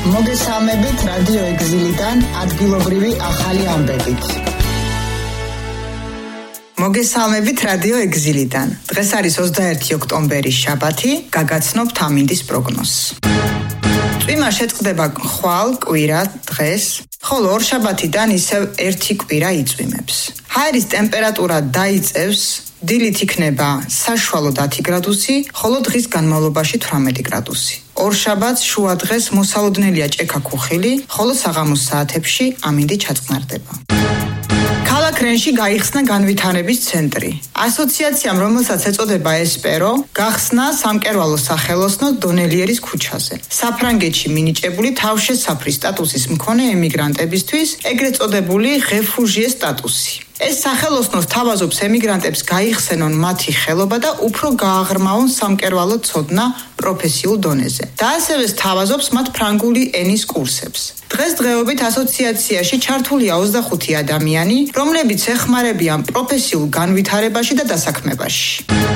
მოგესალმებით რადიო ეგზილიდან ადგილობრივი ახალი ამბებით. მოგესალმებით რადიო ეგზილიდან. დღეს არის 21 ოქტომბერი შაბათი, გაგაცნობთ ამინდის პროგნოზს. წვიმა შეწყდება ხვალ კვირა დღეს, ხოლო ორშაბათიდან ისევ ერთი კვირა იწვიმებს. ჰაერის ტემპერატურა დაიწევს, დილით იქნება საშუალო 10 გრადუსი, ხოლო დღის განმავლობაში 18 გრადუსი. ორშაბათს შუა დღეს მოსალოდნელია ჭექა-ქუხილი, ხოლო საღამოს საათებში ამინდი ჩაწყნარდება. ქალაქ რენში გაიხსნა განვითარების ცენტრი. ასოციაციამ, რომელსაც ეწოდება ესპერო, გახსნა სამკერვალო სახელოსნო დონელიერის ქუჩაზე. საფრანგეთში მინიჭებული თავშესაფრის სტატუსის მქონე ემიგრანტებისთვის ეგრეთ წოდებული რეფუჟიეს სტატუსი. ეს სახელოსნო სთავაზობს ემიგრანტებს გაიხსენონ მათი ხელობა და უფრო გააღრმავონ სამკერვალო ცოდნა პროფესიულ დონეზე. და ასევე სთავაზობს მათ ფრანგული ენის კურსებს. დღესდღეობით ასოციაციაში ჩართულია 25 ადამიანი, რომლებიც ეხმარებიან პროფესიულ განვითარებაში და დასაქმებაში.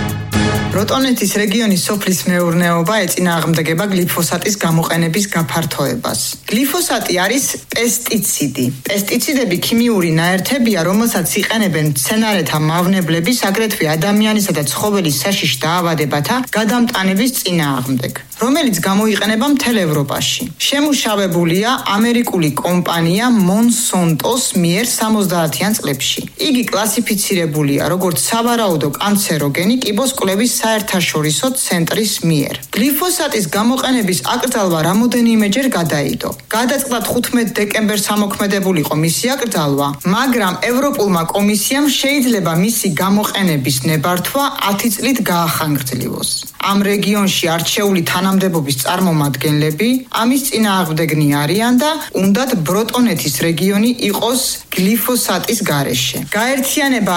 როტონეთის რეგიონის სოფლის მეურნეობა ეწინააღმდეგება გლიფოსატის გამოყენების გაფართოებას. გლიფოსატი არის პესტიციდი. პესტიციდები ქიმიური ნაერთებია, რომელსაც იყენებენ მცენარეთა მავნებლების, აგრეთვე ადამიანისა და ცხოველის საშიშ დაავადებათა გადამტანების წინააღმდეგ, რომელიც გამოიყენება მთელ ევროპაში. შემუშავებულია ამერიკული კომპანია მონსონტოს მიერ 70-იან წლებში. იგი კლასიფიცირებულია როგორც სავარაუდო კანცეროგენი კიბოს კვლევის საერთაშორისო ცენტრის მიერ. გლიფოსატის გამოყენების აკრძალვა რამოდენიმეჯერ გადაიდო. გადაწყდა 15 დეკემბერს ამოქმედებულიყო მისი აკრძალვა, მაგრამ ევროპულმა კომისიამ შეიძლება მისი გამოყენების ნებართვა 10 წლით გაახანგრძლივოს. ამ რეგიონში არჩეული თანამდებობის წარმომადგენლები ამის წინააღმდეგნი არიან და უნდათ ბროტონეთის რეგიონი იყოს გლიფოსატის გარეშე. გაერთიანება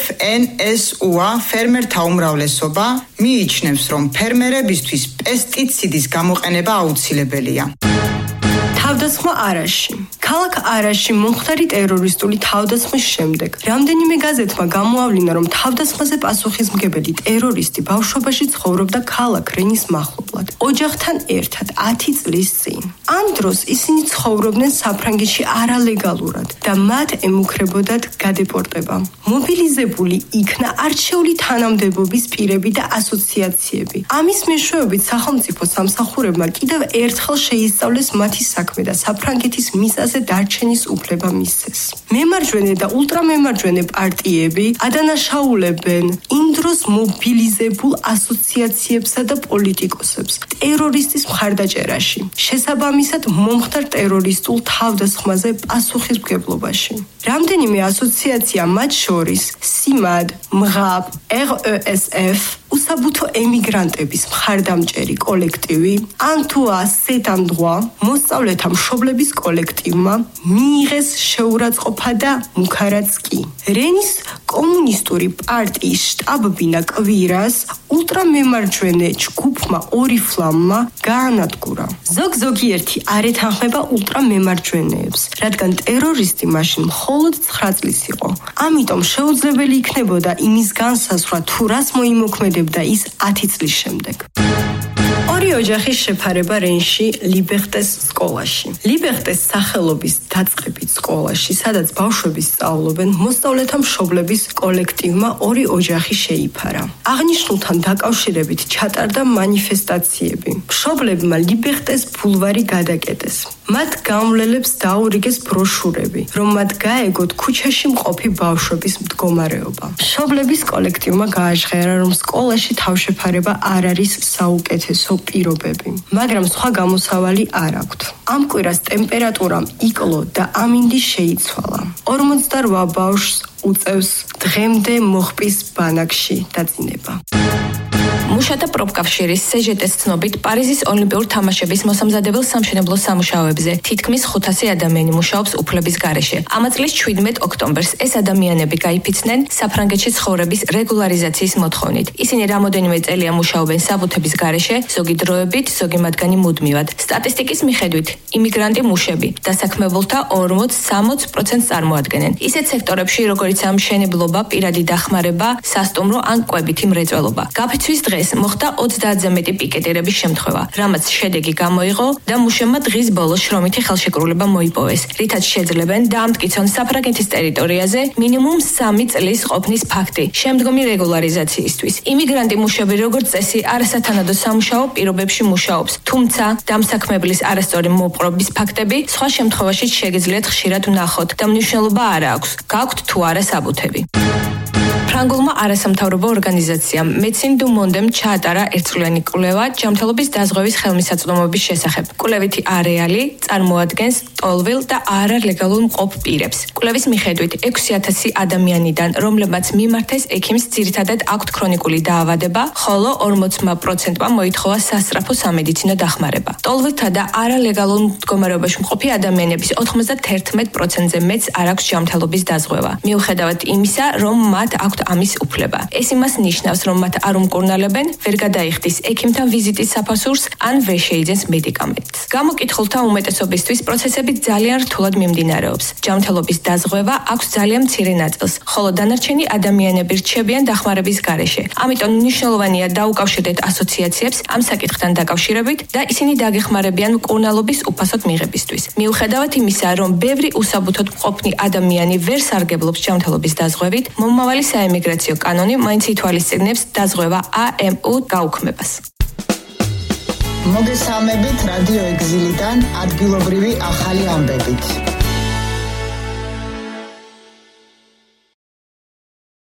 FNSUA ფერმერთა უმრავლესობა მიიჩნევს, რომ ფერმერებისთვის პესტიციდის გამოყენება აუცილებელია. თავდასხმა არაში. ქალაქ არაში მომხდარი ტერორისტული თავდასხმის შემდეგ რამდენიმე გაზეთმა გამოავლინა, რომ თავდასხმაზე პასუხისმგებელი ტერორისტი ბავშვობაში ცხოვრობდა ქალაქ რენის მახლობლად, ოჯახთან ერთად 10 წლის წინ. ამ დროს ისინი ცხოვრობდნენ საფრანგეთში არალეგალურად და მათ ემუქრებოდათ გადეპორტება. მობილიზებული იქნა არჩეული თანამდებობის პირები და ასოციაციები. ამის მეშვეობით სახელმწიფო სამსახურებმა კიდევ ერთხელ შეისწავლეს მათი საქმე და საფრანგეთის მიწაზე დარჩენის უფლება მისცეს. მემარჯვენე და ულტრამემარჯვენე პარტიები ადანაშაულებენ იმ დროს მობილიზებულ ასოციაციებსა და პოლიტიკოსებს ტერორისტის მხარდაჭერაში, შესაბამისად მომხდარ ტერორისტულ თავდასხმაზე პასუხისმგებლობაში. რამდენიმე ასოციაცია, მათ შორის SIMAD, MRAP, RESF, უსაბუთო ემიგრანტების მხარდამჭერი კოლექტივი, Antoine Setandroit, მოსწავლეთა მშობლების კოლექტივმა მიიღეს შეურაცხყოფა და მუქარაც კი. რენის კომუნისტური პარტიის შტაბ-ბინა კვირას ულტრამემარჯვენე ჯგუფმა ორიფლამმა გაანადგურა. ზოგიერთი არ ეთანხმება ულტრამემარჯვენეებს, რადგან ტერორისტი მაშინ მხოლოდ 9 წლის იყო. ამიტომ შეუძლებელი იქნებოდა იმის განსაზღვრა, თუ რას მოიმოქმედებდა ის 10 წლის შემდეგ. ორი ოჯახის შეფარება რენში ლიბერტეს სკოლაში. ლიბერტეს სახელობის დაწყებით სკოლაში, სადაც ბავშვები სწავლობენ, მოსწავლეთა მშობლების კოლექტივმა ორი ოჯახი შეიფარა. აღნიშნულთან დაკავშირებით ჩატარდა მანიფესტაციები. მშობლებმა ლიბერტეს ბულვარი გადაკეტეს. მათ გამვლელებს დაურიგეს ბროშურები, რომ მათ გაეგოთ ქუჩაში მყოფი ბავშვების მდგომარეობა. მშობლების კოლექტივმა გააჟღერა, რომ სკოლაში თავშეფარება არ არის საუკეთესო პირობები, მაგრამ სხვა გამოსავალი არ აქვთ. ამ კვირას ტემპერატურამ იკლო და ამინდი შეიცვალა. 48 ბავშვს უწევს დღემდე მოხპის ბანაკში დაძინება. მუშათა პროფკავშირის CGT-ს ცნობით პარიზის ოლიმპიურ თამაშების მოსამზადებელ სამშენებლო სამუშაოებზე თითქმის 500 ადამიანი მუშაობს უფლების გარეშე. ამა წლის 17 ოქტომბერს ეს ადამიანები გაიფიცნენ საფრანგეთში ცხოვრების რეგულარიზაციის მოთხოვნით. ისინი რამოდენიმე წელია მუშაობენ საბუთების გარეშე, ზოგი დროებით, ზოგი მათგანი მუდმივად. სტატისტიკის მიხედვით, იმიგრანტი მუშები დასაქმებულთა 40-60% წარმოადგენენ. ისეთ სექტორებში, როგორიცაა მშენებლობა, პირადი დახმარება, სასტუმრო ან კვებითი მრეწველობა. გაფიცვის დღეს მის მოხდა 30-ზე მეტი პიკეტირების შემთხვევა, რამაც შედეგი გამოიღო და მუშებმა დღის ბოლოს შრომითი ხელშეკრულება მოიპოვეს, რითაც შეძლებენ დაამტკიცონ საფრანგეთის ტერიტორიაზე მინიმუმ 3 წლის ყოფნის ფაქტი შემდგომი რეგულარიზაციისთვის. იმიგრანტი მუშები როგორც წესი არასათანადო სამუშაო პირობებში მუშაობს, თუმცა დამსაქმებლის არასწორი მოპყრობის ფაქტები სხვა შემთხვევაში შეგიძლიათ ხშირად ვნახოთ და მნიშვნელობა არ აქვს, გაქვთ თუ არა საბუთები. ფრანგულმა არასამთავრობო ორგანიზაციამ Médecins du Monde-ემ ჩაატარა ერთწლიანი კვლევა ჯანმრთელობის დაზღვევის ხელმისაწვდომობის შესახებ. კვლევითი არეალი წარმოადგენს ტოლვილ და არალეგალურ მყოფ პირებს. კვლევის მიხედვით 6,000 ადამიანიდან, რომლებმაც მიმართეს ექიმს, ძირითადად აქვთ ქრონიკული დაავადება, ხოლო 40%-მა მოითხოვა სასწრაფო სამედიცინო დახმარება. ტოლვილთა და არალეგალურ მდგომარეობაში მყოფი ადამიანების 91%-ზე მეტს არ აქვს ჯანმრთელობის დაზღვევა. მიუხედავად იმისა, რომ მათ აქვთ ამის უფლება. ეს იმას ნიშნავს, რომ მათ არ უმკურნალებენ, ვერ გადაიხდის ექიმთან ვიზიტის საფასურს ან ვერ შეიძენს მედიკამენტს. გამოკითხულთა უმეტესობისთვის პროცესები ძალიან რთულად მიმდინარეობს. ჯანმრთელობის დაზღვევა აქვს ძალიან მცირე ნაწილს, ხოლო დანარჩენი ადამიანები რჩებიან დახმარების გარეშე. ამიტომ მნიშვნელოვანია დაუკავშირდეთ ასოციაციებს ამ საკითხთან დაკავშირებით და ისინი დაგეხმარებიან მკურნალობის უფასოდ მიღებისთვის. მიუხედავად იმისა, რომ ბევრი უსაბუთოდ მყოფნი ადამიანი ვერ სარგებლობს ჯანმრთელობის დაზღვევით, მომავალი საემიგრაციო კანონი მაინც ითვალისწინებს დაზღვევა AMU გაუქმებას. მოგესალმებით რადიო ეგზილიდან ადგილობრივი ახალი ამბებით.